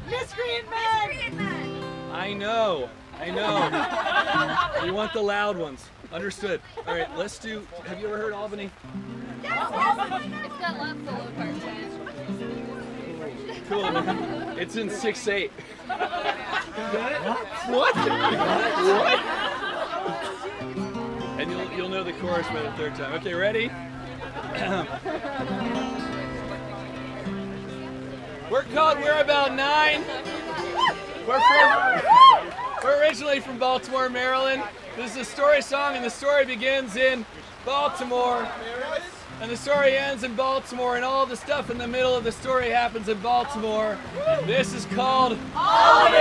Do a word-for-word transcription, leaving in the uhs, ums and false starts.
Miscreant man! Miscreant man! I know. I know. We want the loud ones. Understood. All right, let's do. Have you ever heard Albany? Yes, yes. It's got lots of low parts in it. Cool. It's in six eight. What? What? And you'll you'll know the chorus by the third time. Okay, ready? We're called We're About Nine. We're from We're originally from Baltimore, Maryland. This is a story song, and the story begins in Baltimore. And the story ends in Baltimore, and all the stuff in the middle of the story happens in Baltimore. This is called Albany!